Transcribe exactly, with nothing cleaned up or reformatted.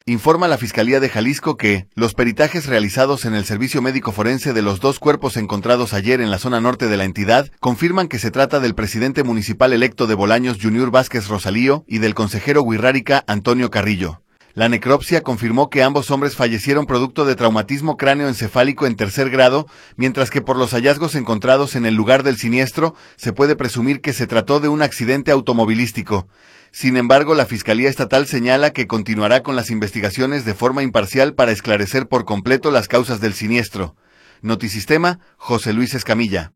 Informa la Fiscalía de Jalisco que los peritajes realizados en el servicio médico forense de los dos cuerpos encontrados ayer en la zona norte de la entidad confirman que se trata del presidente municipal electo de Bolaños, Junior Vázquez Rosalío, y del consejero Huirrárica, Antonio Carrillo. La necropsia confirmó que ambos hombres fallecieron producto de traumatismo cráneoencefálico en tercer grado, mientras que por los hallazgos encontrados en el lugar del siniestro se puede presumir que se trató de un accidente automovilístico. Sin embargo, la Fiscalía Estatal señala que continuará con las investigaciones de forma imparcial para esclarecer por completo las causas del siniestro. Notisistema, José Luis Escamilla.